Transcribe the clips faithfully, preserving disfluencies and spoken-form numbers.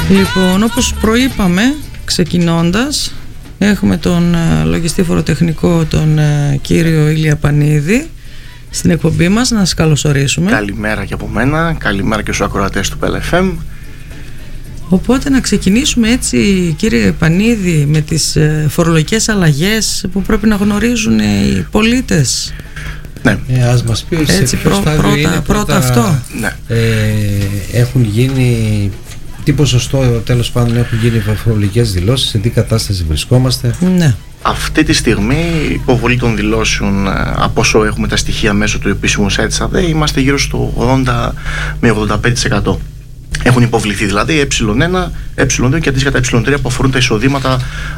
Λοιπόν, όπως προείπαμε ξεκινώντας, έχουμε τον uh, λογιστή φοροτεχνικό, τον uh, κύριο Ηλία Πανίδη στην εκπομπή μας. Να σας καλωσορίσουμε. Καλημέρα και από μένα, καλημέρα και στους ακροατές του Πέλα εφ εμ. Οπότε να ξεκινήσουμε έτσι, κύριε Πανίδη, με τις uh, φορολογικές αλλαγές που πρέπει να γνωρίζουν οι πολίτες. Ναι. Ε, ας μας πει έτσι, πρω, πρώτα, είναι, πρώτα, πρώτα αυτό. Ναι. Ε, έχουν γίνει, τι ποσοστό τέλος πάντων έχουν γίνει φορολογικές δηλώσεις, σε τι κατάσταση βρισκόμαστε? Ναι. Αυτή τη στιγμή η υποβολή των δηλώσεων, από όσο έχουμε τα στοιχεία μέσω του επίσημου site της ΑΔΕ, είμαστε γύρω στο ογδόντα με ογδόντα πέντε τοις εκατό. Έχουν υποβληθεί δηλαδή ε1, ε2 και αντίστοιχα τα ε3 που αφορούν τα εισοδήματα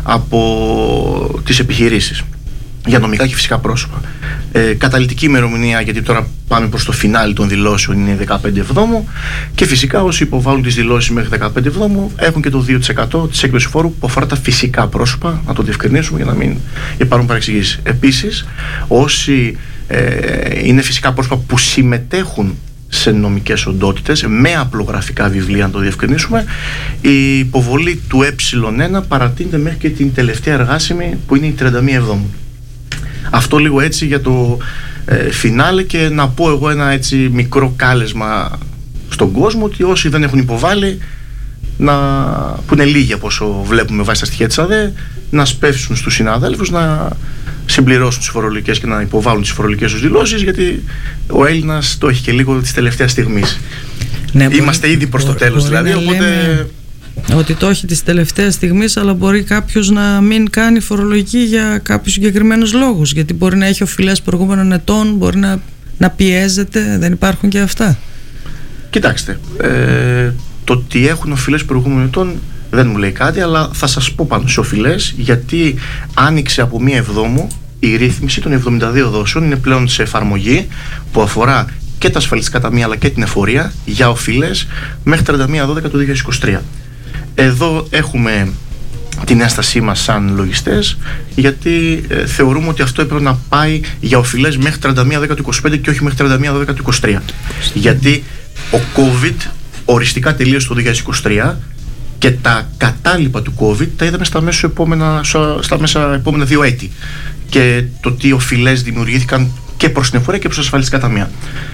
από τις επιχειρήσεις, για νομικά και φυσικά πρόσωπα. Ε, καταλυτική ημερομηνία, γιατί τώρα πάμε προς το φινάλι των δηλώσεων, είναι δεκαπέντε Εβδόμου, και φυσικά όσοι υποβάλλουν τις δηλώσεις μέχρι δεκαπέντε Εβδόμου έχουν και το δύο τοις εκατό της έκπτωσης φόρου που αφορά τα φυσικά πρόσωπα, να το διευκρινίσουμε για να μην υπάρχουν παρεξηγήσεις. Επίσης, όσοι ε, είναι φυσικά πρόσωπα που συμμετέχουν σε νομικές οντότητες με απλογραφικά βιβλία, να το διευκρινίσουμε, η υποβολή του ε1 παρατείνεται μέχρι και την τελευταία εργάσιμη που είναι η τριάντα μία Εβδόμου. Αυτό λίγο έτσι για το ε, φινάλε, και να πω εγώ ένα έτσι μικρό κάλεσμα στον κόσμο ότι όσοι δεν έχουν υποβάλει, να, που είναι λίγοι από όσο βλέπουμε βάσει τα στοιχεία της ΑΔΕ, να σπεύσουν στους συναδέλφους να συμπληρώσουν τις φορολογικές και να υποβάλουν τις φορολογικές τους δηλώσεις, γιατί ο Έλληνας το έχει και λίγο της τελευταίας στιγμής. Ναι, Είμαστε μπορεί, ήδη προς μπορεί, το τέλος μπορεί δηλαδή, οπότε... Λέμε... ότι το έχει της τελευταίας στιγμής, αλλά μπορεί κάποιος να μην κάνει φορολογική για κάποιους συγκεκριμένους λόγους, γιατί μπορεί να έχει οφειλές προηγούμενων ετών, μπορεί να, να πιέζεται, δεν υπάρχουν και αυτά? Κοιτάξτε, ε, το ότι έχουν οφειλές προηγούμενων ετών δεν μου λέει κάτι, αλλά θα σας πω πάνω σε οφειλές, γιατί άνοιξε από μία Εβδόμου η ρύθμιση των εβδομήντα δύο δόσεων, είναι πλέον σε εφαρμογή, που αφορά και τα ασφαλιστικά ταμεία αλλά και την εφορία για οφειλές μέχρι τριάντα μία Δεκεμβρίου του δύο χιλιάδες είκοσι τρία. Εδώ έχουμε την ένστασή μας σαν λογιστές, γιατί ε, θεωρούμε ότι αυτό έπρεπε να πάει για οφειλές μέχρι τριάντα μία Δεκεμβρίου του είκοσι πέντε και όχι μέχρι τριάντα μία Δεκεμβρίου του είκοσι τρία. Γιατί ο COVID οριστικά τελείωσε το δύο χιλιάδες είκοσι τρία και τα κατάλοιπα του COVID τα είδαμε στα μέσα επόμενα, στα μέσα επόμενα δύο έτη. Και το τι οφειλές δημιουργήθηκαν και προς την εφορία και προς τα ασφαλιστικά ταμεία.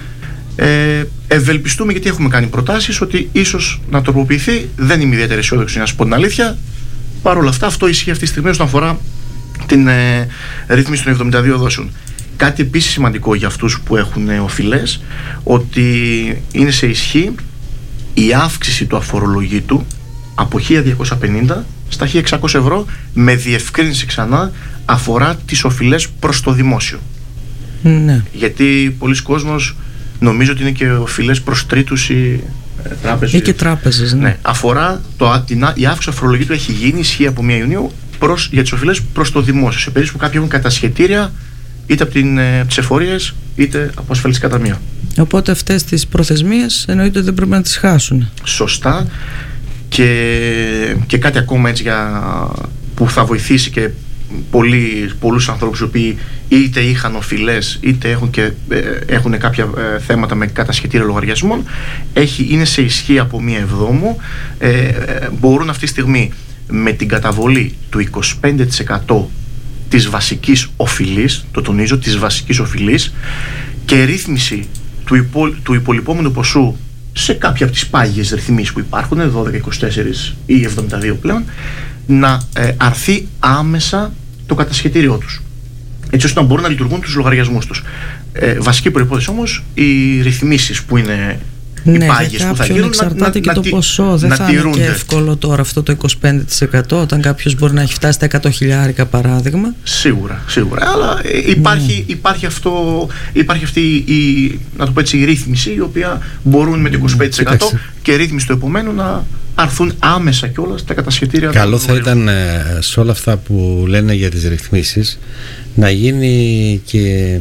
Ε, ευελπιστούμε, γιατί έχουμε κάνει προτάσεις, ότι ίσως να τροποποιηθεί. Δεν είμαι ιδιαίτερα αισιόδοξη, να σας πω την αλήθεια. Παρ' όλα αυτά, αυτό ισχύει αυτή τη στιγμή όσον αφορά την ε, ρύθμιση των εβδομήντα δύο δόσεων. Κάτι επίσης σημαντικό για αυτούς που έχουν ε, οφειλές, ότι είναι σε ισχύ η αύξηση του αφορολογήτου από χίλια διακόσια πενήντα στα χίλια εξακόσια ευρώ, με διευκρίνηση ξανά, αφορά τις οφειλές προς το δημόσιο. Ναι. Γιατί πολλοί κόσμος νομίζω ότι είναι και οφειλές προς τρίτους ή ε, τράπεζες. Ή και τράπεζες, ναι. Ναι. Αφορά το, την, η αύξηση αφορολογήτου έχει γίνει, ισχύει από μία Ιουνίου προς, για τις οφειλές προς το δημόσιο. Σε περίπτωση που κάποιοι έχουν κατασχετήρια είτε από, την, ε, από τις εφορίες είτε από ασφαλιστικά ταμεία. Οπότε αυτές τις προθεσμίες εννοείται ότι δεν πρέπει να τις χάσουν. Σωστά. Και, και κάτι ακόμα έτσι για, που θα βοηθήσει και πολλοί, πολλούς ανθρώπους οι οποίοι είτε είχαν οφειλές είτε έχουν, και, ε, έχουν κάποια ε, θέματα με κατασχετήρια λογαριασμών, έχει, είναι σε ισχύ από μία Εβδόμου. ε, ε, μπορούν αυτή τη στιγμή με την καταβολή του είκοσι πέντε τοις εκατό της βασικής οφειλής, το τονίζω, της βασικής οφειλής, και ρύθμιση του, υπο, του υπολοιπόμενου ποσού σε κάποια από τις πάγιες ρυθμίσεις που υπάρχουν, δώδεκα, είκοσι τέσσερα ή εβδομήντα δύο πλέον, να ε, αρθεί άμεσα το κατασχετήριό τους, έτσι ώστε να μπορούν να λειτουργούν τους λογαριασμούς τους. Ε, βασική προϋπόθεση όμως, οι ρυθμίσεις που είναι ναι, οι πάγιες που θα γίνουν, εξαρτάται να, και να, το να, ποσό. Δεν να θα τηρούνται. Είναι και εύκολο τώρα αυτό το είκοσι πέντε τοις εκατό, όταν κάποιος μπορεί να έχει φτάσει στα εκατό χιλιάρικα παράδειγμα. Σίγουρα, σίγουρα. Αλλά ε, υπάρχει, ναι. υπάρχει, αυτό, υπάρχει αυτή η, να το πω έτσι, η ρύθμιση, η οποία μπορούν με το είκοσι πέντε τοις εκατό Κοιτάξτε. και ρύθμιση του επομένου να αρθούν άμεσα κιόλας τα κατασχετήρια. Καλό θα ήταν ε, σε όλα αυτά που λένε για τις ρυθμίσεις να γίνει και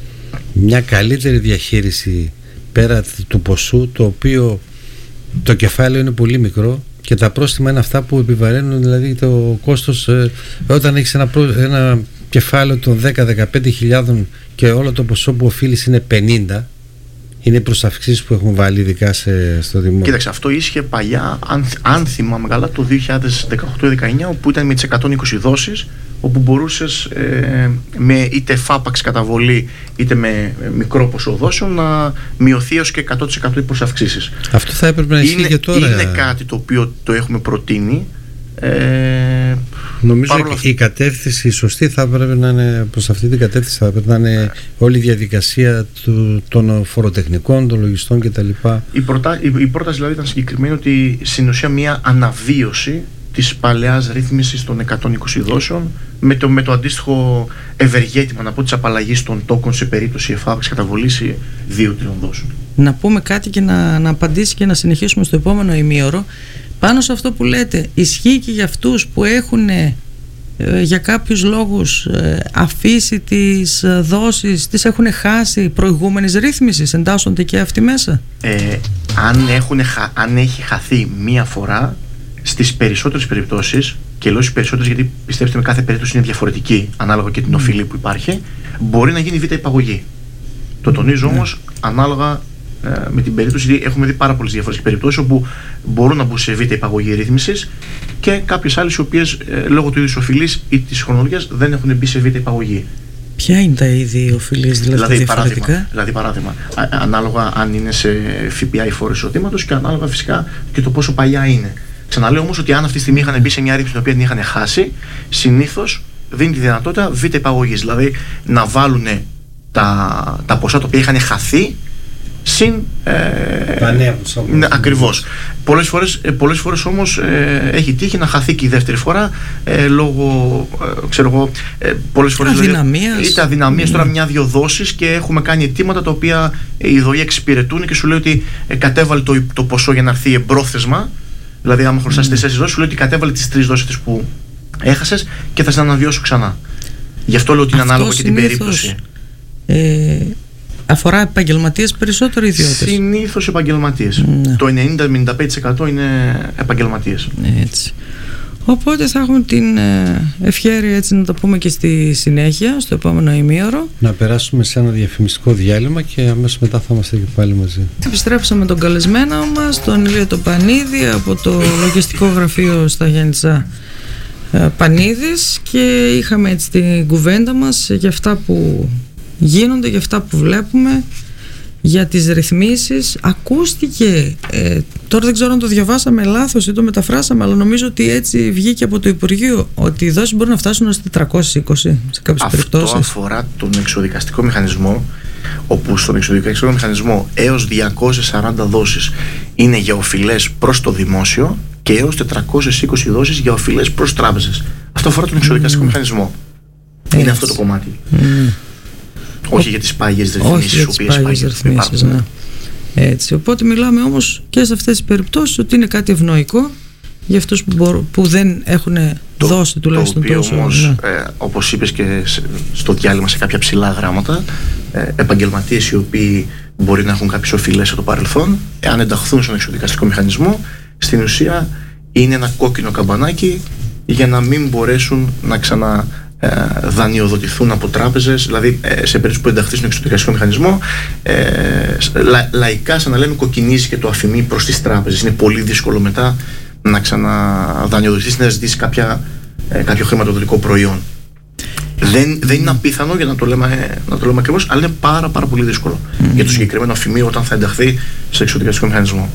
μια καλύτερη διαχείριση πέρα του ποσού, το οποίο το κεφάλαιο είναι πολύ μικρό και τα πρόστιμα είναι αυτά που επιβαρύνουν, δηλαδή το κόστος, ε, όταν έχεις ένα, ένα κεφάλαιο των δέκα με δεκαπέντε χιλιάδων και όλο το ποσό που οφείλεις είναι πενήντα, είναι οι προσαυξήσεις που έχουν βάλει ειδικά σε, στο δημόσιο? Κοίταξε, αυτό ίσχυε παλιά, αν, αν θυμάμαι καλά, το δύο χιλιάδες δεκαοκτώ δεκαεννιά, όπου ήταν με τις εκατόν είκοσι δόσεις, όπου μπορούσες ε, με είτε φάπαξ καταβολή είτε με μικρό ποσό δόσεων να μειωθεί έως και εκατό τοις εκατό οι προσαυξήσεις. Αυτό θα έπρεπε να ισχύει και τώρα. Είναι κάτι το οποίο το έχουμε προτείνει. Ε, Νομίζω ότι η κατεύθυνση η σωστή θα πρέπει να είναι προς αυτή την κατεύθυνση, θα πρέπει να είναι όλη η διαδικασία του, των φοροτεχνικών, των λογιστών κτλ. Η, προτά, η, η πρόταση δηλαδή ήταν συγκεκριμένη ότι στην ουσία μια αναβίωση της παλαιάς ρύθμισης των εκατόν είκοσι δόσεων με το, με το αντίστοιχο ευεργέτημα, να πω, της απαλλαγής των τόκων σε περίπτωση εφάπαξ καταβολής δύο τριών δόσεων. Να πούμε κάτι και να, να απαντήσει και να συνεχίσουμε στο επόμενο ημίωρο. Πάνω σε αυτό που λέτε, ισχύει και για αυτούς που έχουν ε, για κάποιους λόγους ε, αφήσει τις ε, δόσεις, τις έχουν χάσει προηγούμενης ρύθμισης, εντάσσονται και αυτοί μέσα? Ε, αν, έχουν, αν έχει χαθεί μία φορά, στις περισσότερες περιπτώσεις, και λέω στις περισσότερες γιατί πιστέψτε με, κάθε περίπτωση είναι διαφορετική ανάλογα και την οφειλή που υπάρχει, μπορεί να γίνει β' υπαγωγή. Το τονίζω ναι. όμως ανάλογα με την περίπτωση, γιατί έχουμε δει πάρα πολλές διαφορετικές περιπτώσεις όπου μπορούν να μπουν σε β' υπαγωγή ρύθμισης και κάποιες άλλες οι οποίες ε, λόγω του είδους οφειλής ή της χρονολογίας δεν έχουν μπει σε β' υπαγωγή. Ποια είναι τα είδη οφειλής, δηλαδή, δηλαδή διαφορετικά? Παράδειγμα, δηλαδή παράδειγμα, α, ανάλογα αν είναι σε ΦΠΑ ή φόρο εισοδήματος και ανάλογα φυσικά και το πόσο παλιά είναι. Ξαναλέω όμως ότι αν αυτή τη στιγμή είχαν μπει σε μια ρύθμιση την οποία την είχαν χάσει, συνήθως δίνει τη δυνατότητα β' υπαγωγής, δηλαδή να βάλουν τα, τα ποσά τα οποία είχαν χαθεί συν ε, ναι, ακριβώς. Πολλές φορές, πολλές φορές όμως ε, έχει τύχει να χαθεί και η δεύτερη φορά ε, λόγω ε, ξέρω εγώ ε, πολλές φορές αδυναμίας, δηλαδή, είτε αδυναμίας mm. τώρα μια-δυο δόσεις και έχουμε κάνει αιτήματα τα οποία οι ΔΟΗ εξυπηρετούν και σου λέει ότι ε, κατέβαλε το, το ποσό για να έρθει εμπρόθεσμα, δηλαδή άμα χρωστάς mm. τέσσερις δόσεις σου λέει ότι κατέβαλε τις τρεις δόσεις που έχασες και θα σε αναβιώσω ξανά. Γι' αυτό λέω ότι είναι ανάλογα και την περίπτωση. Ε, Αφορά επαγγελματίες περισσότερο ή ιδιώτες? Συνήθως επαγγελματίες. Ναι. Το ενενήντα με ενενήντα πέντε τοις εκατό είναι επαγγελματίες. Έτσι. Οπότε θα έχουμε την ευχέρεια έτσι να το πούμε και στη συνέχεια, στο επόμενο ημίωρο. Να περάσουμε σε ένα διαφημιστικό διάλειμμα και αμέσως μετά θα είμαστε και πάλι μαζί. Επιστρέψαμε τον καλεσμένο μας, τον Ηλία τον Πανίδη, από το λογιστικό γραφείο στα Γιάννητσά Πανίδης, και είχαμε έτσι την κουβέντα μας για αυτά που γίνονται, για αυτά που βλέπουμε, για τις ρυθμίσεις. Ακούστηκε, ε, τώρα δεν ξέρω αν το διαβάσαμε λάθος ή το μεταφράσαμε, αλλά νομίζω ότι έτσι βγήκε από το Υπουργείο, ότι οι δόσεις μπορούν να φτάσουν ως τετρακόσιες είκοσι σε κάποιες Αυτό περιπτώσεις. Αυτό αφορά τον εξοδικαστικό μηχανισμό, όπου στον εξοδικαστικό μηχανισμό έως διακόσιες σαράντα δόσεις είναι για οφειλές προς το δημόσιο και έως τετρακόσιες είκοσι δόσεις για οφειλές προς τράπεζες. Αυτό αφορά τον εξοδικαστικό mm. μηχανισμό. Είναι έτσι. Αυτό το κομμάτι. Mm. Όχι για τις πάγιες ρυθμίσεις. Όχι για τις πάγιες ρυθμίσεις, ναι. Έτσι, οπότε μιλάμε όμως και σε αυτές τις περιπτώσεις ότι είναι κάτι ευνοϊκό για αυτούς που, μπορούν, που δεν έχουν το, δώσει τουλάχιστον τόσο. Το οποίο όμως, ναι. ε, όπως είπες και στο διάλειμμα σε κάποια ψηλά γράμματα, ε, επαγγελματίες οι οποίοι μπορεί να έχουν κάποιες οφειλές από το παρελθόν, εάν ενταχθούν στον εξοδικαστικό μηχανισμό, στην ουσία είναι ένα κόκκινο καμπανάκι για να μην μπορέσουν να ξανα Ε, δανειοδοτηθούν από τράπεζες, δηλαδή ε, σε περίπτωση που ενταχθεί στον εξωτερικό μηχανισμό, ε, λα, λαϊκά σαν να λέμε κοκκινίζει και το αφημί προς τις τράπεζες. Είναι πολύ δύσκολο μετά να ξαναδανειοδοτηθείς, να ζητήσεις κάποια, ε, κάποιο χρηματοδοτικό προϊόν. Δεν, δεν είναι απίθανο, για να το λέμε, να το λέμε ακριβώς, αλλά είναι πάρα, πάρα πολύ δύσκολο mm-hmm. για το συγκεκριμένο αφημί όταν θα ενταχθεί σε εξωτερικό μηχανισμό.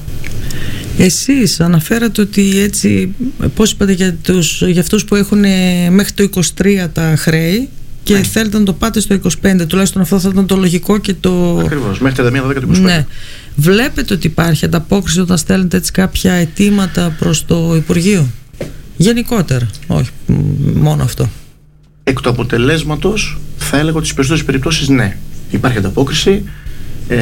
Εσείς αναφέρατε ότι έτσι, πώς είπατε για, τους, για αυτούς που έχουν μέχρι το είκοσι τρία τα χρέη και ναι. θέλετε να το πάτε στο είκοσι πέντε, τουλάχιστον αυτό θα ήταν το λογικό και το... Ακριβώς, μέχρι τριάντα μία δέκα είκοσι πέντε. Ναι. Βλέπετε ότι υπάρχει ανταπόκριση όταν στέλνετε έτσι κάποια αιτήματα προς το Υπουργείο? Γενικότερα, όχι μόνο αυτό. Εκ του αποτελέσματος θα έλεγα ότι στις περισσότερες περιπτώσεις ναι, υπάρχει ανταπόκριση. Ε,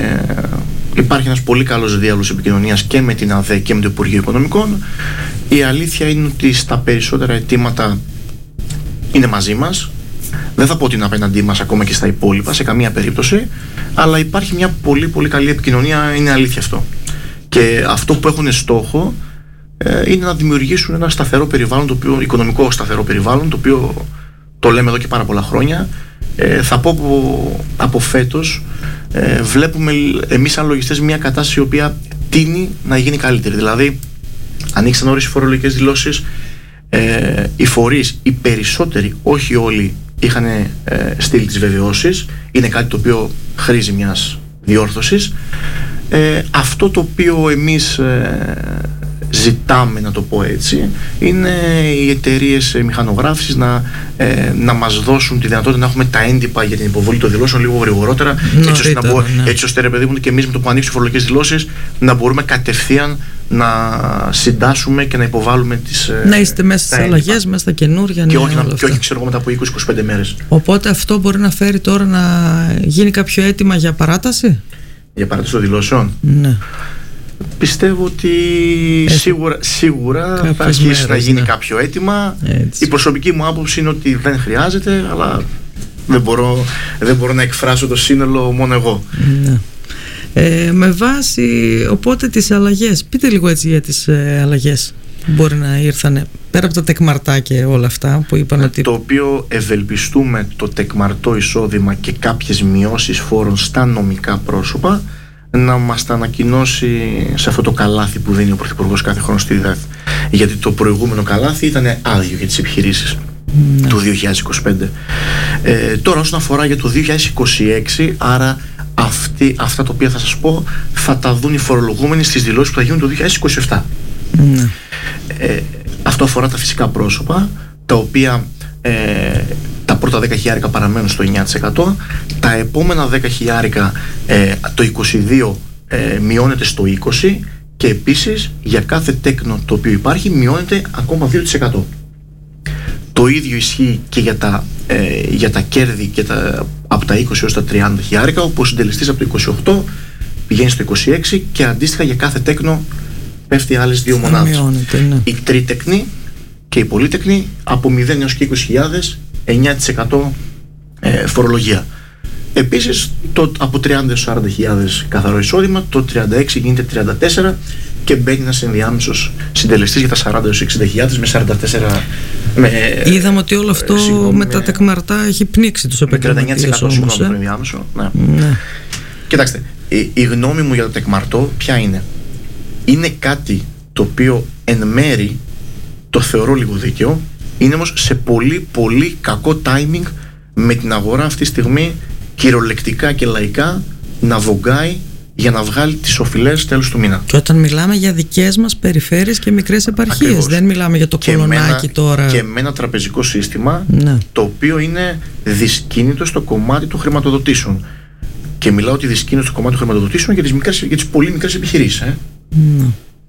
υπάρχει ένας πολύ καλός διάλογος επικοινωνίας και με την ΑΔΕ και με το Υπουργείο Οικονομικών. Η αλήθεια είναι ότι στα περισσότερα αιτήματα είναι μαζί μας. Δεν θα πω ότι είναι απέναντί μας ακόμα και στα υπόλοιπα σε καμία περίπτωση, αλλά υπάρχει μια πολύ πολύ καλή επικοινωνία, είναι αλήθεια αυτό. Και αυτό που έχουν στόχο ε, είναι να δημιουργήσουν ένα σταθερό περιβάλλον, το οποίο, οικονομικό σταθερό περιβάλλον, το οποίο το λέμε εδώ και πάρα πολλά χρόνια. Ε, θα πω από, από φέτος ε, βλέπουμε εμείς σαν λογιστές μια κατάσταση η οποία τείνει να γίνει καλύτερη. Δηλαδή, ανοίξαν νωρίς οι φορολογικές δηλώσεις, ε, οι φορείς, οι περισσότεροι, όχι όλοι, είχαν ε, στείλει τις βεβαιώσεις. Είναι κάτι το οποίο χρήζει μιας διόρθωσης. Ε, αυτό το οποίο εμείς ε, ζητάμε, να το πω έτσι, είναι οι εταιρείες μηχανογράφησης να, ε, να μας δώσουν τη δυνατότητα να έχουμε τα έντυπα για την υποβολή των δηλώσεων λίγο γρηγορότερα, Νωρίτερα, έτσι ώστε, να μπο, ναι. έτσι ώστε ρε παιδί μου, και εμείς με το που ανοίξουν οι φορολογικές δηλώσεις να μπορούμε κατευθείαν να συντάσσουμε και να υποβάλουμε τις. Να είστε μέσα στις αλλαγές, μέσα στα καινούρια. Και, ναι, όχι, και όχι ξέρω εγώ μετά από είκοσι με είκοσι πέντε μέρες. Οπότε αυτό μπορεί να φέρει τώρα να γίνει κάποιο αίτημα για παράταση. Για παράταση των δηλώσεων. Ναι. Πιστεύω ότι Έτσι. σίγουρα, σίγουρα θα αρχίσει μέρες, να γίνει ναι. κάποιο αίτημα. Έτσι. Η προσωπική μου άποψη είναι ότι δεν χρειάζεται, αλλά δεν μπορώ, δεν μπορώ να εκφράσω το σύνολο μόνο εγώ. Ναι. Ε, με βάση οπότε τις αλλαγές, πείτε λίγο έτσι για τις ε, αλλαγές που μπορεί να ήρθανε πέρα από τα τεκμαρτά και όλα αυτά που είπαν ότι... Το οποίο ευελπιστούμε το τεκμαρτό εισόδημα και κάποιες μειώσεις φόρων στα νομικά πρόσωπα να μας τα ανακοινώσει σε αυτό το καλάθι που δίνει ο Πρωθυπουργός κάθε χρόνο στη ΔΕΘ. Γιατί το προηγούμενο καλάθι ήταν άδειο για τις επιχειρήσεις ναι. του δύο χιλιάδες είκοσι πέντε. Ε, τώρα όσον αφορά για το δύο χιλιάδες είκοσι έξι, άρα αυτή, αυτά τα οποία θα σας πω θα τα δουν οι φορολογούμενοι στις δηλώσεις που θα γίνουν το δύο χιλιάδες είκοσι επτά. Ναι. Ε, αυτό αφορά τα φυσικά πρόσωπα, τα οποία ε, τα πρώτα δέκα χιλιάρικα παραμένουν στο εννιά τοις εκατό, τα επόμενα δέκα χιλιάρικα ε, το είκοσι δύο ε, μειώνεται στο είκοσι τοις εκατό και επίσης για κάθε τέκνο το οποίο υπάρχει μειώνεται ακόμα δύο τοις εκατό. Το ίδιο ισχύει και για τα, ε, για τα κέρδη και τα, από τα είκοσι έως τα τριάντα χιλιάρικα, όπου ο συντελεστής από το είκοσι οκτώ πηγαίνει στο είκοσι έξι και αντίστοιχα για κάθε τέκνο πέφτει άλλες δύο μονάδες. Ναι. Η τρίτεκνη και η πολύτεκνη από μηδέν έως και είκοσι χιλιάδες εννιά τοις εκατό ε, φορολογία. Επίσης το, από τριάντα έως σαράντα χιλιάδες καθαρό εισόδημα, το τριάντα έξι γίνεται τριάντα τέσσερα και μπαίνει ένας ενδιάμεσος συντελεστής για τα σαράντα έως εξήντα χιλιάδες με σαράντα τέσσερα. Με, Είδαμε ότι όλο αυτό ε, με τα τεκμαρτά έχει πνίξει τους επαγγελματίες όμως. Ε? Ενδιάμεσο, ναι. Ναι. Κοιτάξτε, η, η γνώμη μου για το τεκμαρτό ποια είναι? Είναι κάτι το οποίο εν μέρη το θεωρώ λίγο δίκαιο, είναι όμως σε πολύ πολύ κακό timing με την αγορά αυτή τη στιγμή κυριολεκτικά και λαϊκά να βογκάει για να βγάλει τις οφειλές τέλος του μήνα. Και όταν μιλάμε για δικές μας περιφέρειες και μικρές επαρχίες, ακριβώς. Δεν μιλάμε για το και Κολονάκι τώρα. Και με ένα τραπεζικό σύστημα ναι. το οποίο είναι δυσκίνητο στο κομμάτι των χρηματοδοτήσεων. Και μιλάω ότι δυσκίνητο στο κομμάτι των χρηματοδοτήσεων για τις, μικρές, για τις πολύ μικρές επιχειρήσεις. Ε. Ναι.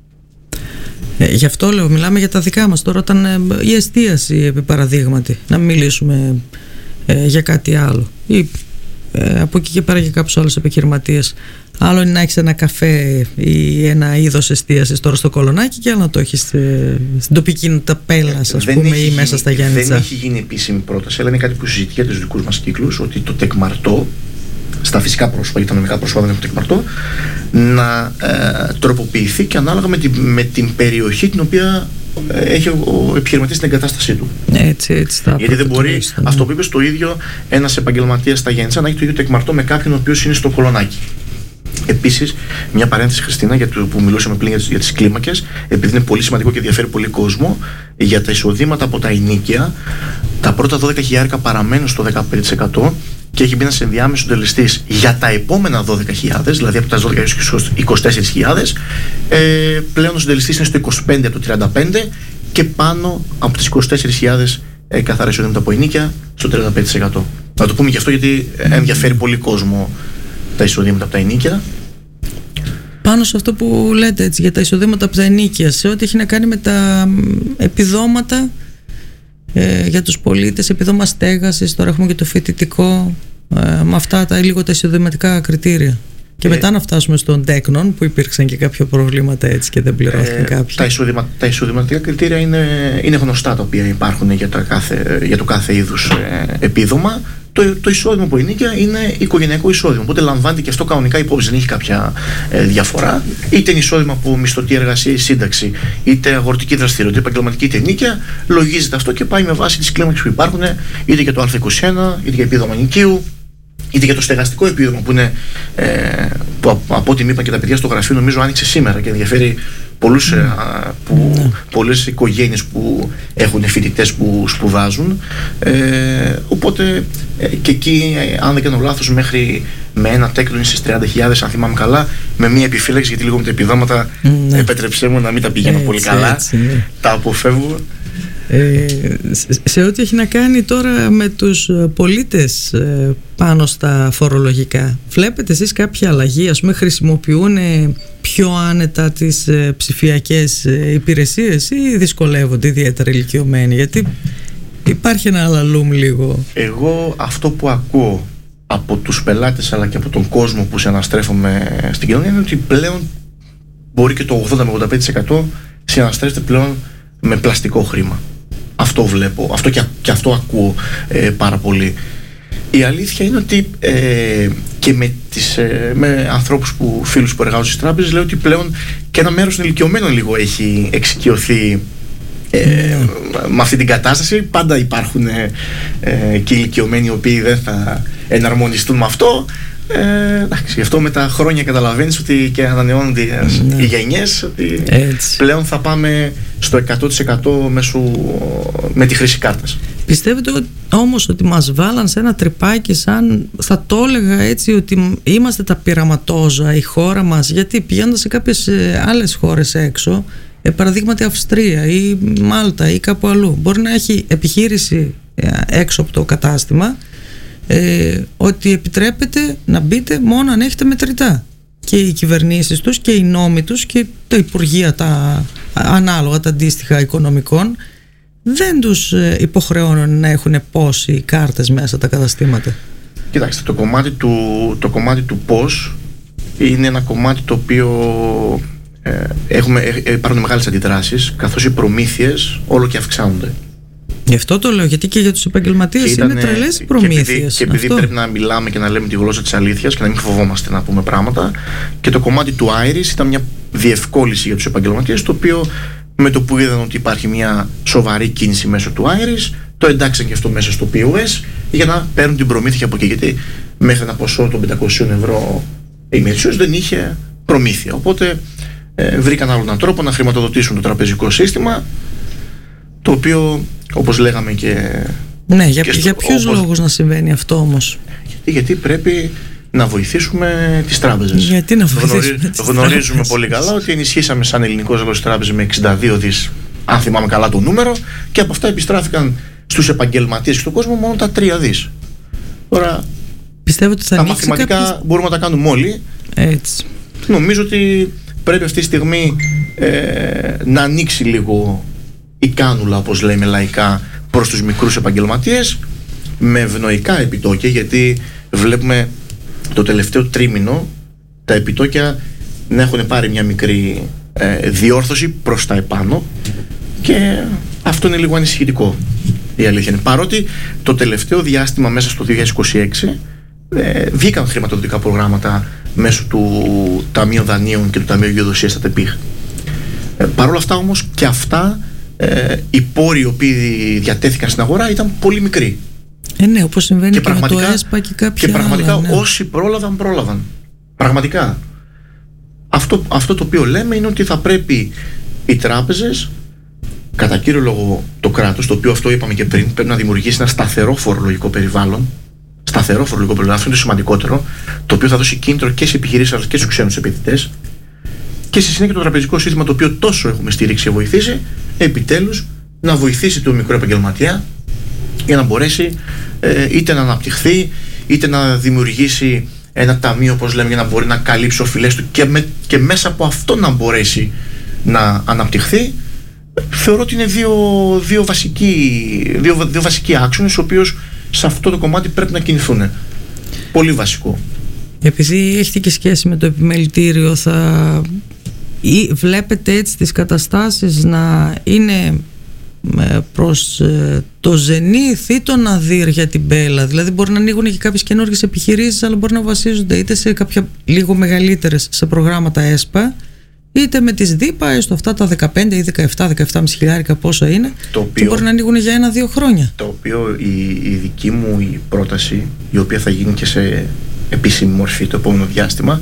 Ε, γι' αυτό λέω, μιλάμε για τα δικά μας τώρα, όταν ε, η εστίαση επί παραδείγματι, να μιλήσουμε ε, για κάτι άλλο ή ε, από εκεί και πέρα για κάποιους άλλους επιχειρηματίες. Άλλο είναι να έχεις ένα καφέ ή ένα είδος εστίασης τώρα στο Κολονάκι και άλλο να το έχεις ε, στην τοπική ταπέλα, ας πούμε, ή μέσα στα Γιάννητσα. Δεν έχει γίνει επίσημη πρόταση, αλλά είναι κάτι που συζητιέται στους δικούς μας κύκλους, ότι το τεκμαρτό στα φυσικά πρόσωπα, γιατί τα νομικά πρόσωπα δεν έχουν τεκμαρτό, να ε, τροποποιηθεί και ανάλογα με την, με την περιοχή την οποία ε, έχει ο, ο επιχειρηματής στην εγκατάστασή του. Έτσι, έτσι θα γιατί δεν μπορεί, ναι. Αυτό που είπες, το ίδιο ένας επαγγελματίας στα Γιάννητσα να έχει το ίδιο τεκμαρτό με κάποιον ο οποίος είναι στο Κολονάκι. Επίσης, μια παρένθεση, Χριστίνα, για το που μιλούσαμε πριν για τις, για τις κλίμακες, επειδή είναι πολύ σημαντικό και ενδιαφέρει πολύ κόσμο, για τα εισοδήματα από τα ενοίκια, τα πρώτα δώδεκα χιλιάρικα παραμένουν στο δεκαπέντε τοις εκατό και έχει μπει ένας ενδιάμεσος συντελεστής για τα επόμενα δώδεκα χιλιάδες, δηλαδή από τα δώδεκα έως είκοσι τέσσερις χιλιάδες. Ε, πλέον ο συντελεστής είναι στο είκοσι πέντε από το τριάντα πέντε και πάνω από τις είκοσι τέσσερις χιλιάδες ε, καθαρά εισοδήματα από ενοίκια στο τριάντα πέντε τοις εκατό. Να το πούμε και αυτό γιατί ενδιαφέρει πολύ κόσμο τα εισοδήματα από τα ενοίκια. Πάνω σε αυτό που λέτε έτσι, για τα εισοδήματα από τα ενοίκια, σε ό,τι έχει να κάνει με τα επιδόματα ε, για τους πολίτες, επιδόμα στέγασης, τώρα έχουμε και το φοιτητικό, ε, με αυτά τα λίγο τα εισοδηματικά κριτήρια. Και ε, μετά να φτάσουμε στον τέκνον που υπήρξαν και κάποια προβλήματα έτσι και δεν πληρώθηκαν ε, κάποιοι. Τα, εισοδημα, τα εισοδηματικά κριτήρια είναι, είναι γνωστά τα οποία υπάρχουν για, τα κάθε, για το κάθε είδους ε, επίδομα. Το, το εισόδημα από ενοίκια είναι οικογενειακό εισόδημα. Οπότε λαμβάνεται και αυτό κανονικά υπόψη, δεν έχει κάποια ε, διαφορά. Είτε είναι εισόδημα από μισθωτή εργασία ή σύνταξη, είτε αγροτική δραστηριότητα, επαγγελματική είτε ενοίκια, λογίζεται αυτό και πάει με βάση τις κλίμακες που υπάρχουν, είτε για το Α είκοσι ένα, είτε για επίδομα νοικίου, είτε για το στεγαστικό επίδομα που είναι, ε, που από ό,τι μου είπαν και τα παιδιά στο γραφείο, νομίζω άνοιξε σήμερα και ενδιαφέρει πολλούς, mm. ε, που, mm. πολλές οικογένειες που έχουν φοιτητές που σπουδάζουν. Ε, οπότε ε, και εκεί, ε, αν δεν κάνω λάθος, μέχρι με ένα τέκτο είναι στις τριάντα χιλιάδες, αν θυμάμαι καλά, με μία επιφύλαξη, γιατί λίγο με τα επιδόματα mm. επέτρεψέ μου να μην τα πηγαίνω έτσι, πολύ καλά. Έτσι, ναι. Τα αποφεύγω. Ε, σε ό,τι έχει να κάνει τώρα με τους πολίτες ε, πάνω στα φορολογικά, βλέπετε εσείς κάποια αλλαγή? Ας πούμε, χρησιμοποιούν πιο άνετα τις ε, ψηφιακές ε, υπηρεσίες ή δυσκολεύονται ιδιαίτερα ηλικιωμένοι? Γιατί υπάρχει ένα αλαλούμ λίγο. Εγώ αυτό που ακούω από τους πελάτες αλλά και από τον κόσμο που συναναστρέφομαι στην κοινωνία είναι ότι πλέον μπορεί και το ογδόντα με ογδόντα πέντε τοις εκατό συναναστρέφεται πλέον με πλαστικό χρήμα. Αυτό βλέπω, αυτό και, και αυτό ακούω ε, πάρα πολύ. Η αλήθεια είναι ότι ε, και με, τις, ε, με ανθρώπους που, φίλους που εργάζονται στις τράπεζες, λέω ότι πλέον και ένα μέρος των ηλικιωμένων λίγο έχει εξοικειωθεί ε, mm. με αυτή την κατάσταση. Πάντα υπάρχουν ε, ε, και ηλικιωμένοι οι οποίοι δεν θα εναρμονιστούν με αυτό. Ε, εντάξει, γι' αυτό με τα χρόνια καταλαβαίνεις ότι και ανανεώνονται mm. οι γενιές, ότι έτσι. Πλέον θα πάμε στο εκατό τοις εκατό μέσω, με τη χρήση κάρτας. Πιστεύετε όμως ότι μας βάλαν σε ένα τρυπάκι, σαν θα το έλεγα έτσι, ότι είμαστε τα πειραματόζα η χώρα μας? Γιατί πηγαίνοντας σε κάποιες άλλες χώρες έξω, ε, παραδείγματι Αυστρία ή Μάλτα ή κάπου αλλού, μπορεί να έχει επιχείρηση έξω από το κατάστημα, Ε, ότι επιτρέπεται να μπείτε μόνο αν έχετε μετρητά, και οι κυβερνήσεις τους και οι νόμοι τους και τα υπουργεία τα ανάλογα, τα αντίστοιχα οικονομικών, δεν τους υποχρεώνουν να έχουν πόσοι κάρτες μέσα τα καταστήματα. Κοιτάξτε, το κομμάτι του, το κομμάτι του πώς είναι ένα κομμάτι το οποίο ε, έχουμε, ε, υπάρχουν μεγάλες αντιδράσεις, καθώς οι προμήθειες όλο και αυξάνονται. Γι' αυτό το λέω, γιατί και για τους επαγγελματίες είναι τρελές οι προμήθειες. Και επειδή, και επειδή πρέπει να μιλάμε και να λέμε τη γλώσσα της αλήθειας και να μην φοβόμαστε να πούμε πράγματα, και το κομμάτι του Iris ήταν μια διευκόλυνση για τους επαγγελματίες, το οποίο με το που είδαν ότι υπάρχει μια σοβαρή κίνηση μέσω του Iris, το εντάξαν και αυτό μέσα στο πι ο ες για να παίρνουν την προμήθεια από εκεί. Γιατί μέχρι ένα ποσό των πεντακόσια ευρώ ημερησίως δεν είχε προμήθεια. Οπότε ε, βρήκαν άλλον έναν τρόπο να χρηματοδοτήσουν το τραπεζικό σύστημα, το οποίο, όπως λέγαμε και... Ναι, για, για ποιους όπως... λόγους να συμβαίνει αυτό όμως? Γιατί, γιατί πρέπει να βοηθήσουμε τις τράπεζες. Γιατί να βοηθήσουμε Γνωρί, τις Γνωρίζουμε τράπεζες. πολύ καλά ότι ενισχύσαμε σαν ελληνικός λόγος τράπεζες με εξήντα δύο δις, αν θυμάμαι καλά το νούμερο, και από αυτά επιστράφηκαν στους επαγγελματίες και στον κόσμο μόνο τα τρία δις. Τώρα, πιστεύω ότι θα τα μαθηματικά κάποιος... μπορούμε να τα κάνουμε όλοι. Έτσι. Νομίζω ότι πρέπει αυτή τη στιγμή ε, να ανοίξει λίγο η κάνουλα, όπως λέμε λαϊκά, προς τους μικρούς επαγγελματίες με ευνοϊκά επιτόκια, γιατί βλέπουμε το τελευταίο τρίμηνο τα επιτόκια να έχουν πάρει μια μικρή ε, διόρθωση προς τα επάνω, και αυτό είναι λίγο ανησυχητικό, η αλήθεια είναι. Παρότι το τελευταίο διάστημα, μέσα στο δύο χιλιάδες είκοσι έξι, ε, βγήκαν χρηματοδοτικά προγράμματα μέσω του Ταμείου Δανείων και του Ταμείου Γεωδοσίας στα ΤΕΠΙΧ. Ε, Παρ' όλα αυτά όμως και αυτά, Ε, οι πόροι οι οποίοι διατέθηκαν στην αγορά ήταν πολύ μικροί. Ε, ναι, όπως συμβαίνει και, και με το ΕΣΠΑ και κάποια Και πραγματικά άλλα, ναι. όσοι πρόλαβαν, πρόλαβαν. Πραγματικά. Αυτό, αυτό το οποίο λέμε είναι ότι θα πρέπει οι τράπεζες, κατά κύριο λόγο το κράτος, το οποίο αυτό είπαμε και πριν, πρέπει να δημιουργήσει ένα σταθερό φορολογικό περιβάλλον. Σταθερό φορολογικό περιβάλλον, αυτό είναι το σημαντικότερο, το οποίο θα δώσει κίνητρο και σε επιχειρήσεις αλλά και στους ξένους επενδυτές. Και στη συνέχεια το τραπεζικό σύστημα, το οποίο τόσο έχουμε στηρίξει και βοηθήσει, επιτέλους να βοηθήσει τον μικρό επαγγελματία για να μπορέσει ε, είτε να αναπτυχθεί, είτε να δημιουργήσει ένα ταμείο, όπως λέμε, για να μπορεί να καλύψει οφειλές του και, με, και μέσα από αυτό να μπορέσει να αναπτυχθεί. Θεωρώ ότι είναι δύο, δύο, βασικοί, δύο, δύο βασικοί άξονες, οι οποίους σε αυτό το κομμάτι πρέπει να κινηθούν. Πολύ βασικό. Επειδή έχετε και σχέση με το επιμελητήριο, θα ή βλέπετε έτσι τις καταστάσεις να είναι προς το ζενήθ ή το ναδύρ για την μπέλα? Δηλαδή μπορεί να ανοίγουν και κάποιες καινούργιες επιχειρήσεις, αλλά μπορεί να βασίζονται είτε σε κάποια λίγο μεγαλύτερες, σε προγράμματα ΕΣΠΑ, είτε με τις ΔΥΠΑ, στο αυτά τα δεκαπέντε ή δεκαεπτά δεκαεπτά και μισό χιλιάρικα πόσα είναι, το οποίο, και μπορεί να ανοίγουν για ένα-δύο χρόνια. Το οποίο η, η δική μου η πρόταση, η οποία θα γίνει και σε επίσημη μορφή το επόμενο διάστημα,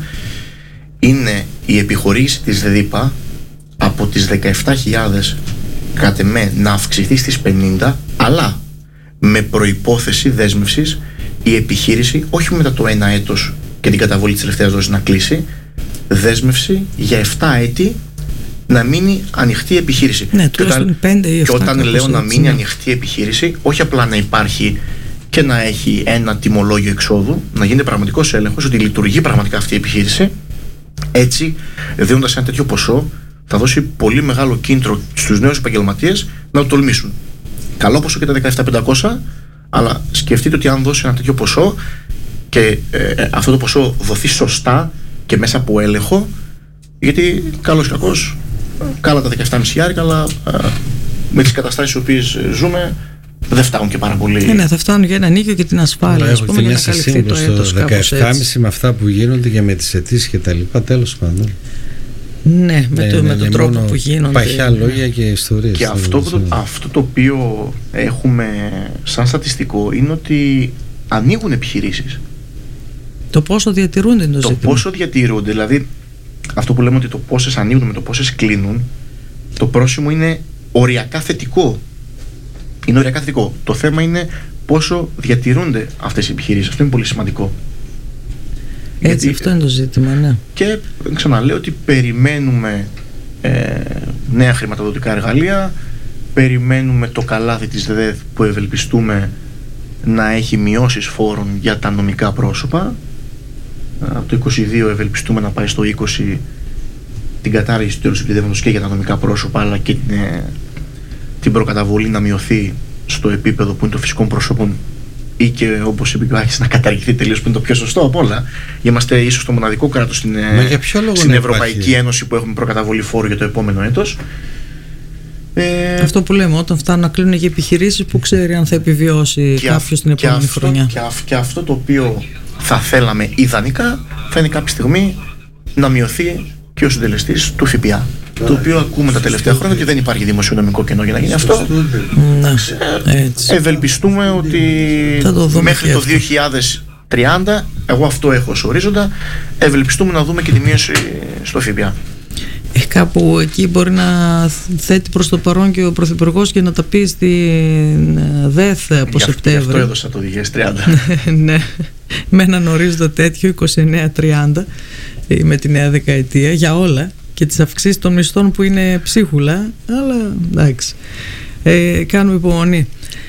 είναι η επιχορήγηση της ΔΥΠΑ από τις δεκαεπτά χιλιάδες κατ' εμέ να αυξηθεί στις πενήντα, αλλά με προϋπόθεση δέσμευσης η επιχείρηση όχι μετά το ένα έτος και την καταβολή της τελευταίας δόσης να κλείσει, δέσμευση για επτά έτη να μείνει ανοιχτή η επιχείρηση. Ναι, και όταν, πέντε ή επτά, και όταν λέω να μείνει ναι. ανοιχτή η επιχείρηση, όχι απλά να υπάρχει και να έχει ένα τιμολόγιο εξόδου, να γίνεται πραγματικός έλεγχος ότι λειτουργεί πραγματικά αυτή η επιχείρηση. Έτσι, δίνοντας ένα τέτοιο ποσό, θα δώσει πολύ μεγάλο κίνητρο στους νέους επαγγελματίες να το τολμήσουν. Καλό ποσό και τα δεκαεπτά χιλιάδες πεντακόσια, αλλά σκεφτείτε ότι αν δώσει ένα τέτοιο ποσό και ε, αυτό το ποσό δοθεί σωστά και μέσα από έλεγχο, γιατί καλώς ή κακώς, καλά τα δεκαεπτά κόμμα πέντε χιλιάρικα, αλλά ε, με τις καταστάσεις στις οποίες ζούμε δεν φτάνουν και πάρα πολύ. Ναι, ναι, θα φτάνουν για ένα νίκιο και την ασφάλεια. Έχω και μια σύμβουλο στο δεκαεπτά κόμμα πέντε με αυτά που γίνονται και με τις αιτήσεις και τα λοιπά, τέλος πάντων. Ναι, με, ναι, το, ναι, με τον τρόπο που γίνονται. Παχιά λόγια και ιστορίες. Και αυτό, το, αυτό το οποίο έχουμε σαν στατιστικό είναι ότι ανοίγουν επιχειρήσεις. Το πόσο διατηρούνται είναι το, το ζήτημα. Το πόσο διατηρούνται, δηλαδή αυτό που λέμε ότι το πόσες ανοίγουν με το πόσες κλείνουν, το πρόσημο είναι οριακά θετικό. Είναι οριακά θετικό. Το θέμα είναι πόσο διατηρούνται αυτές οι επιχειρήσεις. Αυτό είναι πολύ σημαντικό. Έτσι, γιατί, αυτό είναι το ζήτημα, ναι. Και ξαναλέω ότι περιμένουμε ε, νέα χρηματοδοτικά εργαλεία, περιμένουμε το καλάθι της ΔΕΔ που ευελπιστούμε να έχει μειώσεις φόρων για τα νομικά πρόσωπα. Από το είκοσι δύο ευελπιστούμε να πάει στο είκοσι την κατάργηση του τέλους επιδεύματος και για τα νομικά πρόσωπα, αλλά και την, ε, την προκαταβολή να μειωθεί στο επίπεδο που είναι των φυσικών προσώπων, ή και όπως είπε και ο Άκης, να καταργηθεί τελείως, που είναι το πιο σωστό από όλα. Είμαστε ίσως το μοναδικό κράτος στην, στην Ευρωπαϊκή υπάρχει. Ένωση που έχουμε προκαταβολή φόρου για το επόμενο έτος. Ε, αυτό που λέμε, όταν φτάνουν να κλείνουν και επιχειρήσεις, που ξέρει αν θα επιβιώσει κάποιος την επόμενη και αυτό, χρονιά. Και, αυ, και αυτό το οποίο θα θέλαμε ιδανικά θα είναι κάποια στιγμή να μειωθεί και ο συντελεστής του ΦΠΑ. Το οποίο ακούμε τα τελευταία χρόνια ότι δεν υπάρχει δημοσιονομικό κενό για να γίνει αυτό. Ναι, έτσι. Ευελπιστούμε ότι μέχρι το δύο χιλιάδες τριάντα, εγώ αυτό έχω ως ορίζοντα, ευελπιστούμε να δούμε και τη μείωση στο ΦΠΑ. Ε, κάπου εκεί μπορεί να θέτει προς το παρόν και ο Πρωθυπουργός και να τα πει στην ΔΕΘ από Σεπτέμβριο. Γι' αυτό έδωσα το δύο χιλιάδες τριάντα. Ναι, με έναν ορίζοντα τέτοιο είκοσι εννέα τριάντα με τη νέα δεκαετία για όλα και τις αυξήσεις των μισθών που είναι ψίχουλα, αλλά εντάξει, ε, κάνουμε υπομονή.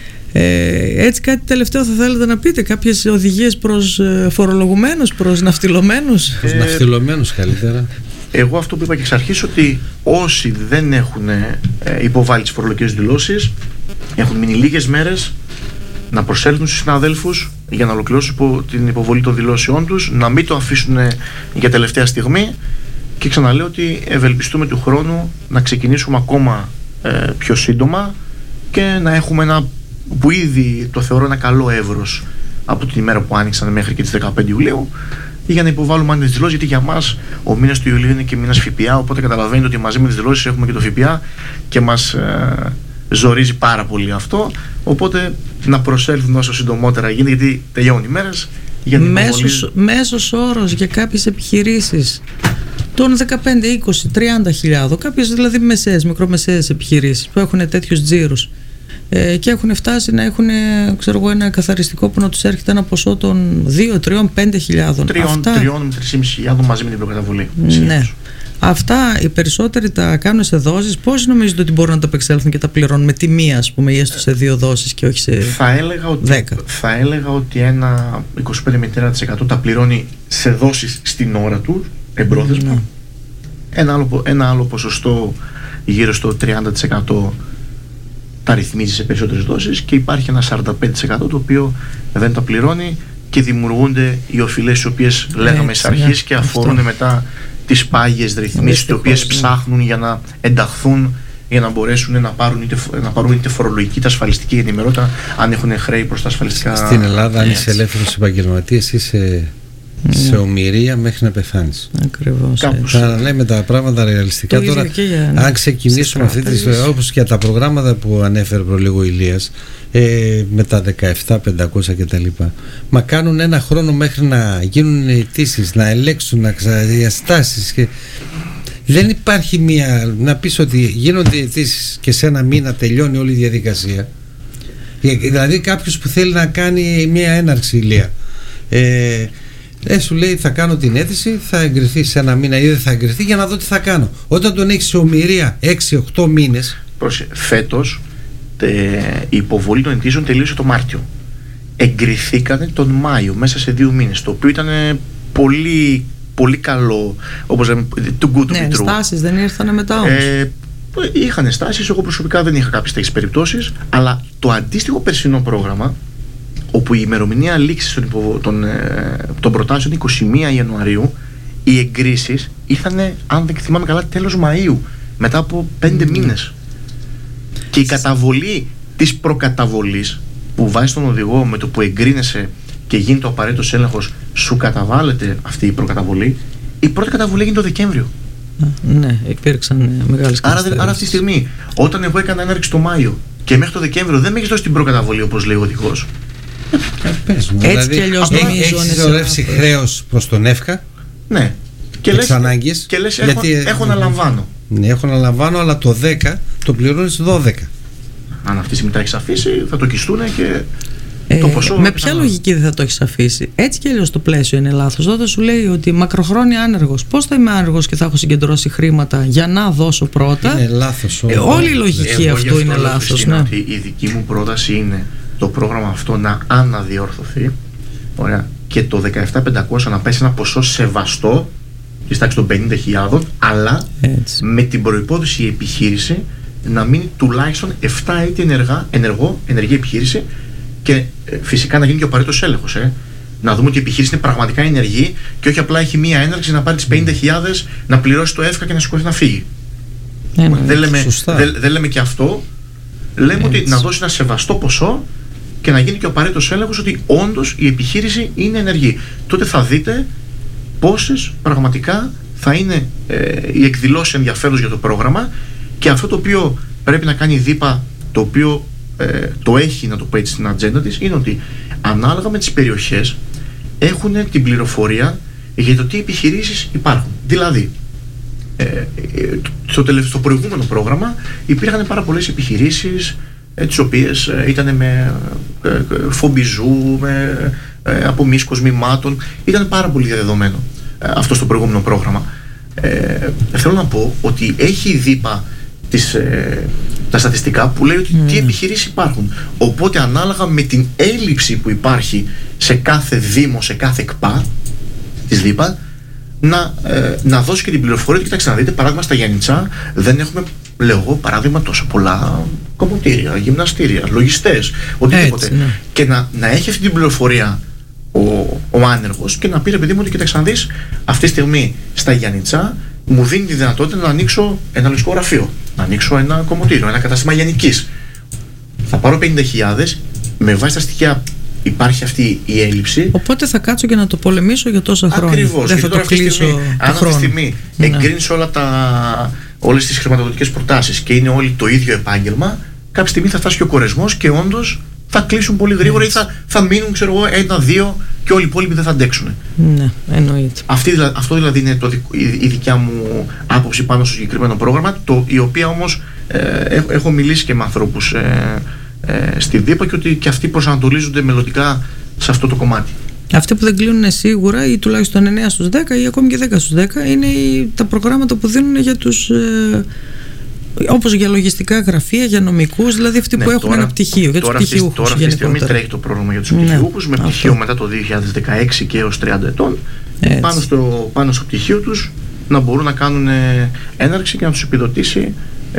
Ε, έτσι, κάτι τελευταίο θα θέλετε να πείτε, κάποιες οδηγίες προς ε, φορολογουμένους, προς ναυτιλωμένους? Προς ε, ναυτιλωμένους καλύτερα. Εγώ αυτό που είπα και εξ αρχής, ότι όσοι δεν έχουν ε, υποβάλει τις φορολογικές δηλώσεις, έχουν μείνει λίγες μέρες να προσέλθουν στους συναδέλφους για να ολοκληρώσουν την υποβολή των δηλώσεών τους, να μην το αφήσουν για τελευταία στιγμή. Και ξαναλέω ότι ευελπιστούμε του χρόνου να ξεκινήσουμε ακόμα ε, πιο σύντομα και να έχουμε ένα, που ήδη το θεωρώ ένα καλό εύρος από την ημέρα που άνοιξαν μέχρι και τις δεκαπέντε Ιουλίου, για να υποβάλουμε αν τις δηλώσεις, γιατί για μας ο μήνας του Ιουλίου είναι και μήνας ΦΠΑ, οπότε καταλαβαίνετε ότι μαζί με τις δηλώσεις έχουμε και το ΦΠΑ και μας ε, ζορίζει πάρα πολύ αυτό, οπότε να προσέλθουν όσο συντομότερα γίνεται, γιατί τελειώνουν οι μέρες. Μέσος, μέσος όρος για κάποιες επιχειρήσεις των δεκαπέντε, είκοσι, τριάντα χιλιάδων, κάποιες δηλαδή μεσαίες, μικρομεσαίες επιχειρήσεις που έχουν τέτοιους τζίρους ε, και έχουν φτάσει να έχουν, ξέρω εγώ, ένα καθαριστικό που να τους έρχεται ένα ποσό των δύο, τρία, πέντε χιλιάδων. Τριών με τρεις χιλιάδες πεντακόσια μαζί με την προκαταβολή. Ναι. Αυτά οι περισσότεροι τα κάνουν σε δόσεις. Πώς νομίζετε ότι μπορούν να τα απεξέλθουν και τα πληρώνουν με τη μία, ας πούμε, ή έστω σε δύο δόσεις και όχι σε θα έλεγα ότι, δέκα? Θα έλεγα ότι ένα είκοσι πέντε με τριάντα τοις εκατό τα πληρώνει σε δόσεις στην ώρα του, εμπρόθεσμα. Ναι. Ένα άλλο, ένα άλλο ποσοστό γύρω στο τριάντα τοις εκατό τα ρυθμίζει σε περισσότερες δόσεις και υπάρχει ένα σαράντα πέντε τοις εκατό το οποίο δεν τα πληρώνει και δημιουργούνται οι οφειλές τις οποίες λέγαμε εξ αρχής και αφορούν αυτό. Μετά τις πάγιες ρυθμίσεις, τις οποίες ψάχνουν για να ενταχθούν, για να μπορέσουν να πάρουν είτε, να πάρουν είτε φορολογική είτε ασφαλιστική ενημερότητα, αν έχουν χρέη προς τα ασφαλιστικά. Στην Ελλάδα, αν είσαι ελεύθερος επαγγελματίας, είσαι mm. σε ομηρία μέχρι να πεθάνεις. Ακριβώς. Θα λέμε τα πράγματα ρεαλιστικά. Το τώρα, για... αν ξεκινήσουμε αυτή τη ιστορία, όπως και τα προγράμματα που ανέφερε προλίγο Ηλίας, ε, με τα δεκαεπτά πεντακόσια κτλ. Μα κάνουν ένα χρόνο μέχρι να γίνουν αιτήσεις, να ελέγξουν, να ξαδιαστάσεις και... Δεν υπάρχει μία, να πεις ότι γίνονται αιτήσεις και σε ένα μήνα τελειώνει όλη η διαδικασία. Δηλαδή κάποιος που θέλει να κάνει μία έναρξη, Ηλία, ε, ε, σου λέει θα κάνω την αίτηση, θα εγκριθεί σε ένα μήνα ή δεν θα εγκριθεί, για να δω τι θα κάνω. Όταν τον έχεις σε ομηρία έξι οκτώ μήνες. Πρόσεχε, φέτος τε, η υποβολή των αιτήσεων τελείωσε το Μάρτιο. Εγκριθήκανε τον Μάιο, μέσα σε δύο μήνες, το οποίο ήταν πολύ, πολύ καλό, όπως λέμε, too good to be true. Ναι, στάσεις δεν ήρθανε μετά όμως. Ε, είχαν στάσεις, εγώ προσωπικά δεν είχα κάποιες τέτοιες περιπτώσεις, αλλά το αντίστοιχο περσινό πρόγραμμα, όπου η ημερομηνία λήξης των, υπο, των, ε, των προτάσεων είκοσι μία Ιανουαρίου, οι εγκρίσεις ήρθαν, αν δεν θυμάμαι καλά, τέλος Μαΐου, μετά από πέντε mm. μήνες. Και η καταβολή της προκαταβολής, που βάζει τον οδηγό με το που εγκρίνεσαι και γίνεται ο απαραίτητος έλεγχος, σου καταβάλλεται αυτή η προκαταβολή, η πρώτη καταβολή έγινε το Δεκέμβριο. Ναι, υπήρξαν μεγάλες καταστάσεις. Άρα, άρα αυτή τη στιγμή, όταν εγώ έκανα έναρξη το Μάιο και μέχρι το Δεκέμβριο δεν με έχεις δώσει την προκαταβολή, όπως λέει ο οδηγός. Ε, πες μου, έτσι κι αλλιώς έχεις συσσωρεύσει χρέος προς τον ΕΦΚΑ. Ναι. Και λες, και λες γιατί, έχω, έχω να λαμβάνω. Ναι, έχω να λαμβάνω, αλλά το δέκα το πληρώνεις δώδεκα. Αν αυτή τη στιγμή τα έχεις αφήσει, θα το κιστούν και ε, το ποσό. Με ποια λογική δεν θα το έχεις αφήσει? Έτσι κι αλλιώς το πλαίσιο είναι λάθος. Όταν σου λέει ότι μακροχρόνια άνεργος, πώς θα είμαι άνεργος και θα έχω συγκεντρώσει χρήματα για να δώσω πρώτα? Είναι λάθος. Ε, όλη η λογική αυτού είναι λάθος. Ναι. Ότι η δική μου πρόταση είναι το πρόγραμμα αυτό να αναδιορθωθεί. Ωραία. Και το δεκαεπτά πεντακόσια να πέσει ένα ποσό σεβαστό της τάξης των πενήντα χιλιάδων, αλλά έτσι, με την προϋπόθεση η επιχείρηση να μείνει τουλάχιστον επτά έτη ενεργά, ενεργό, ενεργή επιχείρηση και ε, φυσικά να γίνει και ο απαραίτητος έλεγχος. Ε. Να δούμε ότι η επιχείρηση είναι πραγματικά ενεργή και όχι απλά έχει μία έναρξη να πάρει τις πενήντα χιλιάδες, να πληρώσει το ΕΦΚΑ και να σηκωθεί να φύγει. Ε, δεν, λέμε, δεν, δεν λέμε και αυτό. Λέμε έτσι, ότι να δώσει ένα σεβαστό ποσό και να γίνει και ο απαραίτητος έλεγχος ότι όντως η επιχείρηση είναι ενεργή. Τότε θα δείτε πόσες πραγματικά θα είναι ε, οι εκδηλώσεις ενδιαφέροντος για το πρόγραμμα, και αυτό το οποίο πρέπει να κάνει η ΔΥΠΑ, το οποίο ε, το έχει, να το πω έτσι, στην ατζέντα της, είναι ότι ανάλογα με τις περιοχές έχουν την πληροφορία για το τι επιχειρήσεις υπάρχουν. Δηλαδή, ε, στο, τελευ- στο προηγούμενο πρόγραμμα υπήρχαν πάρα πολλές επιχειρήσεις ε, τις οποίες ε, ήταν με ε, ε, φομπιζού, με ε, απομίσκος μημάτων. Ήταν πάρα πολύ διαδεδομένο ε, αυτό στο προηγούμενο πρόγραμμα. Ε, θέλω να πω ότι έχει η ΔΥΠΑ τις, ε, τα στατιστικά που λέει ότι mm. τι επιχειρήσεις υπάρχουν. Οπότε ανάλογα με την έλλειψη που υπάρχει σε κάθε δήμο, σε κάθε ΚΠΑ της ΔΥΠΑ, να, ε, να δώσει και την πληροφορία. Κοιτάξτε να δείτε, παράδειγμα στα Γιάννητσά δεν έχουμε, λέω εγώ, παράδειγμα, τόσο πολλά κομμωτήρια, γυμναστήρια, λογιστές, οτιδήποτε. Έτσι, ναι. Και να, να έχει αυτή την πληροφορία ο, ο άνεργος και να πει, ρε παιδί μου, ότι κοιτάξτε να δεις, αυτή τη στιγμή στα Γιάννητσά μου δίνει τη δυνατότητα να ανοίξω ένα λογιστικό γραφείο, να ανοίξω ένα κομμωτήριο, ένα κατάστημα λιανικής. Θα πάρω πενήντα χιλιάδες, με βάση τα στοιχεία υπάρχει αυτή η έλλειψη. Οπότε θα κάτσω και να το πολεμήσω για τόσα χρόνια. Ακριβώς. Δεν θα το κλείσω. Αν αυτή τη στιγμή ναι. εγκρίνεις όλα τα, όλες τις χρηματοδοτικές προτάσεις και είναι όλοι το ίδιο επάγγελμα, κάποια στιγμή θα φτάσει και ο κορεσμός και όντως θα κλείσουν πολύ γρήγορα ή θα, θα μείνουν, ξέρω εγώ, ένα-δύο και όλοι οι υπόλοιποι δεν θα αντέξουν. Ναι, εννοείται. Αυτή, αυτό δηλαδή είναι το, η, η δικιά μου άποψη πάνω στο συγκεκριμένο πρόγραμμα, το, η οποία όμως ε, έχω, έχω μιλήσει και με ανθρώπους ε, ε, στη ΔΥΠΑ και ότι και αυτοί προσανατολίζονται μελλοντικά σε αυτό το κομμάτι. Αυτοί που δεν κλείνουν σίγουρα ή τουλάχιστον εννέα στους δέκα ή ακόμη και δέκα στους δέκα είναι οι, τα προγράμματα που δίνουν για τους... Ε, όπως για λογιστικά γραφεία, για νομικούς, δηλαδή αυτοί ναι, που έχουν τώρα, ένα πτυχίο, για τους πτυχιούχους. Τώρα αυτή τη στιγμή τρέχει το πρόγραμμα για τους ναι, πτυχιούχους, με πτυχίο αυτό. Μετά το δύο χιλιάδες δεκαέξι και έως τριάντα ετών, πάνω στο, πάνω στο πτυχίο τους να μπορούν να κάνουν έναρξη και να τους επιδοτήσει ε,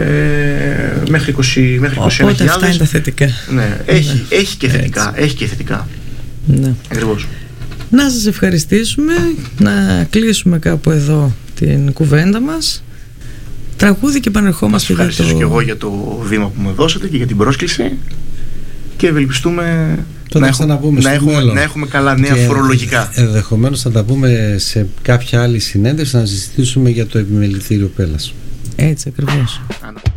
μέχρι είκοσι, μέχρι είκοσι ένα χιλιάδες. Οπότε αυτά είναι τα θετικά. Ναι, έχει, ναι. έχει και θετικά. Έχει και θετικά. Ναι. Ακριβώς. Να σας ευχαριστήσουμε, να κλείσουμε κάπου εδώ την κουβέντα μας. Τραγούδι και επανερχόμαστε. Σας ευχαριστήσω το... και εγώ για το βήμα που μου δώσατε και για την πρόσκληση και ευελπιστούμε Αυτό να, θα έχουμε, ξαναπούμε να, στο έχουμε, μέλλον. να έχουμε καλά νέα και φορολογικά. Ενδεχομένως θα τα πούμε σε κάποια άλλη συνέντευξη να συζητήσουμε για το επιμελητήριο Πέλας. Έτσι ακριβώς. Άνα.